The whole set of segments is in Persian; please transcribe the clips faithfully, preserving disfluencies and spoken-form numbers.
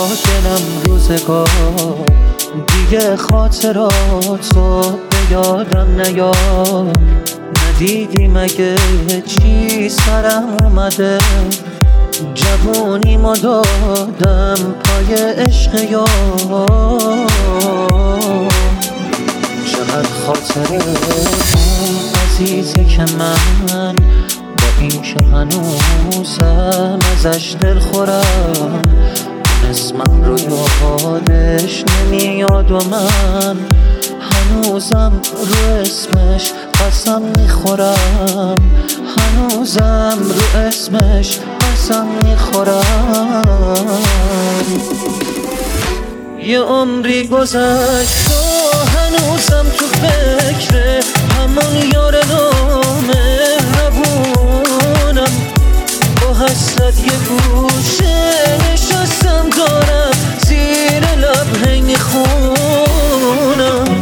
دلم روزگار دیگه خاطراتو به یادم نیاد. ندیدی مگه چی سرم اومده؟ جوونیمو دادم پای عشق یار. چقدر خاطره عزیزه که من با این که هنوزم ازش دل خورم. اسمم رو یادش نمیاد و من هنوزم رو اسمش قسم میخورم. هنوزم رو اسمش قسم میخورم. یه عمری گذشت و هنوزم تو فکر همون یار نامهربونم. با حسرت یه گوشه نشستم دارم زیر لب هی میخونم.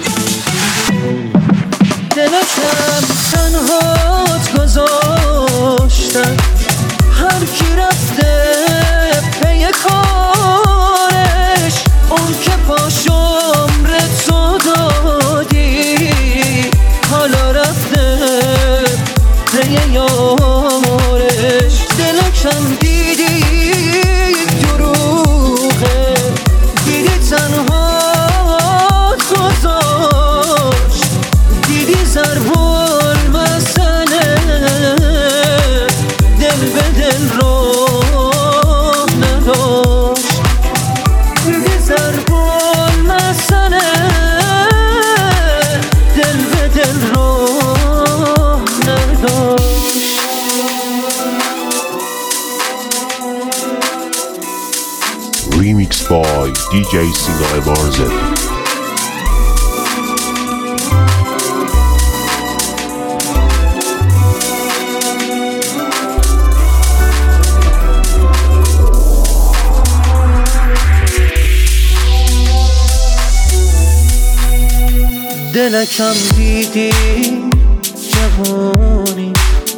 دلکم تنهات گذاشتم، هر کی رفته پی کارش. اون که پاش عمر تو دادی حالا رفته پی یارش. دلکم دیدی دروغه، دیدی تنهات گذاشت، دیدی ضربال مسئله دل به دل راه نداشت. دیدی ضربال مسئله دل به دل راه نداشت. Remix by دی جی سینا امارزه. دلکم دیدی جوانی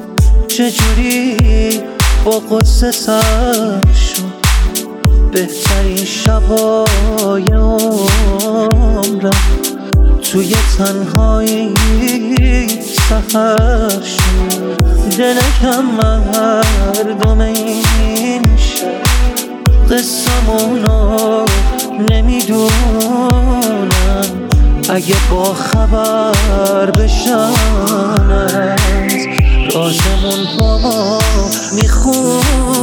چجوری با قصه سر شد. بهترین شبای عمرم توی تنهایی سحر شد. دلکم مردم این شب قصمونو نمیدونم. اگه با خبر بشن از رازمون با ما میخونم.